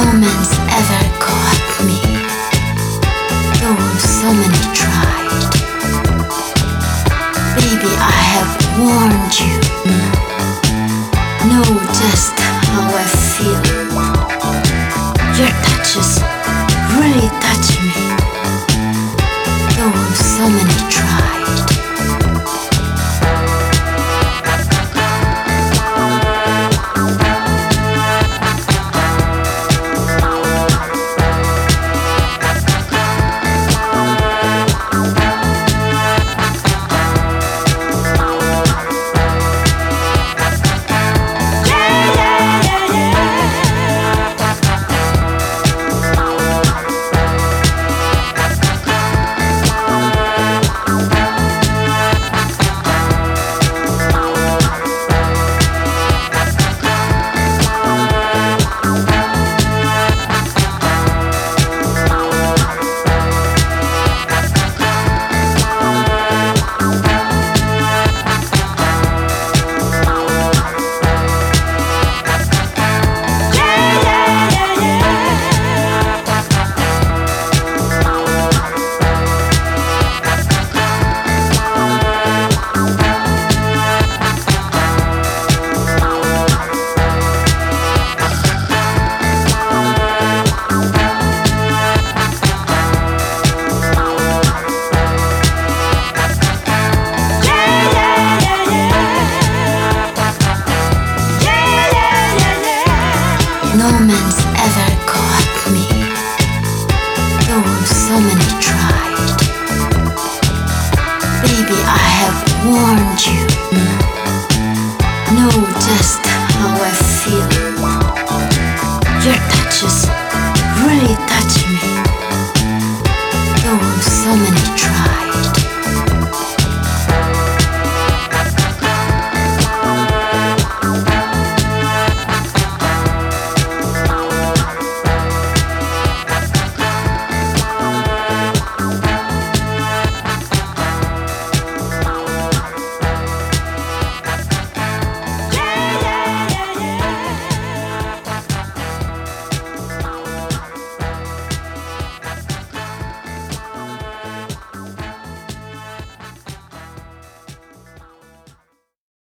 No man's ever caught me, though so many tried. Baby, I have warned you. Know just how I feel. Your touches really touch me, though so many tried. No man's ever caught me, though so many tried. Baby, I have warned you. Know just